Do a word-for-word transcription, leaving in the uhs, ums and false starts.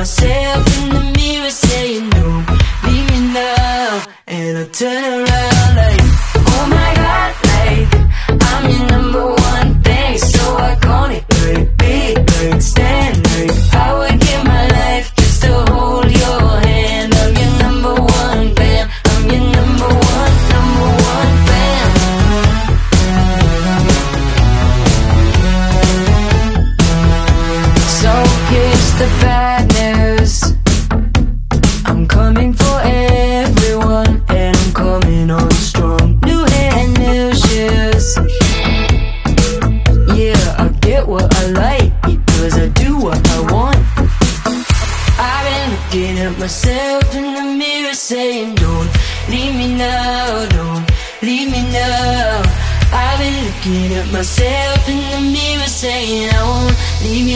myself in the mirror saying don't leave me now. And I turn around like, oh my God, like I'm your number one thing. So iconic, like big, like stand, like I would give my life just to hold your hand. I'm your number one fan. I'm your number one, number one fan. So here's the bad news. I'm coming for everyone, and I'm coming on strong. New hair, new shoes. Yeah, I get what I like because I do what I want. I've been looking at myself in the mirror saying don't leave me now, don't leave me now. I've been looking at myself in the mirror saying I won't leave you.